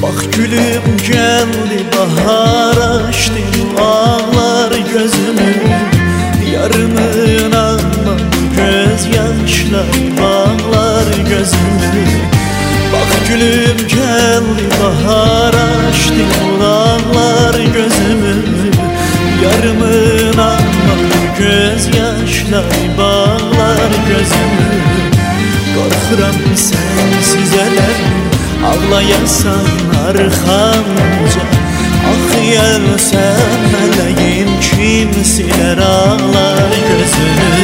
Bak gülüm geldi, bahar açtı ağlar gözümü. Yarımın ama gözyaşlar bağlar gözümü. Bak gülüm geldi, bahar açtı ağlar gözümü. Yarımın ama gözyaşlar bağlar gözümü. Korkuram sensiz elem, ağlayasan arxamca. Axıyarsan mələyin kimsilər ağlar gözünü.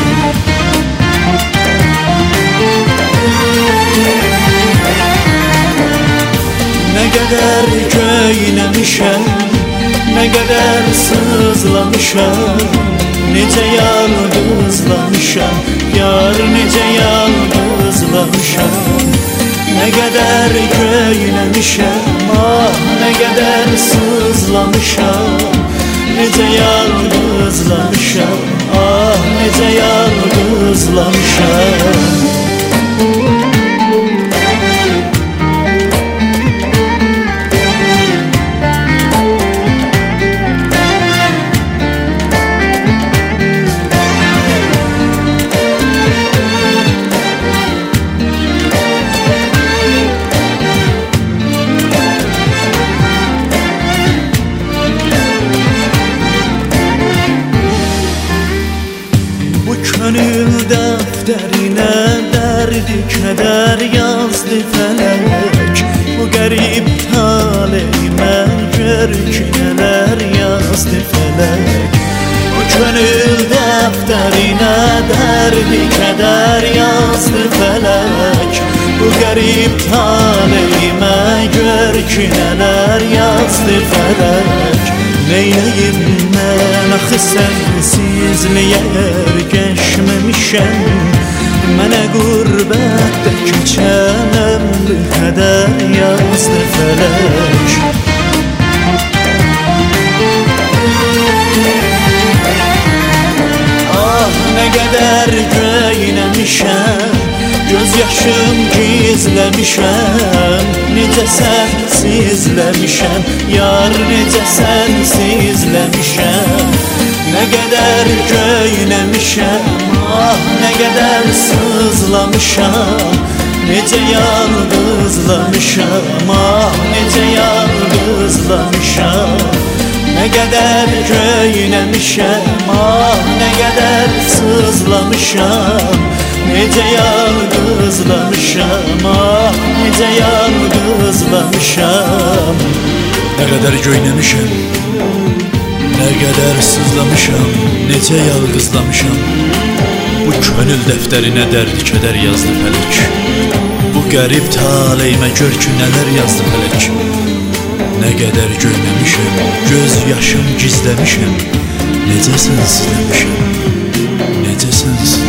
Nə qədər göynəmişəm, nə qədər sızlamışam. Necə yalnızlamışam, yar necə yalnızlamışam. Nə qədər göynəmişəm, ah nə qədər sızlamışam. Necə yalnızlamışam, ah necə yalnızlamışam. Gönül dəftərinə dərdi kədər yazdı fələk. Bu qərib taleyimə gör ki nələr yazdı fələk. Bu gönül dəftərinə dərdi kədər yazdı fələk. Bu qərib taleyimə gör ki nələr yazdı fələk. Neyləyim mən axı sənsizliyə ergəşməmişəm. Mənə qürbətdə keçən ömrü qədər yazdı fələk. Ah nə qədər göynəmişəm, göz yaşım gizləmişəm. Necə sənsizləmişəm, yar necə sənsizləmişəm. Nə qədər göynəmişəm, ah nə qədər sızlamışam. Necə yalnızlamışam, ah necə yalnızlamışam. Nə qədər göynəmişəm, ah nə qədər sızlamışam. Necə yalnızlamışam, ah necə yalnızlamışam. Nə qədər göynəmişəm, nə qədər sızlamışam, necə yalnızlamışam. Bu könül dəftərinə dərd kədər yazdı fələk. Bu qərib taleyimə gör ki nələr yazdı fələk. Nə qədər göynəmişəm, göz yaşım gizləmişəm. Necə sənsizləmişəm, necə sənsizləmişəm.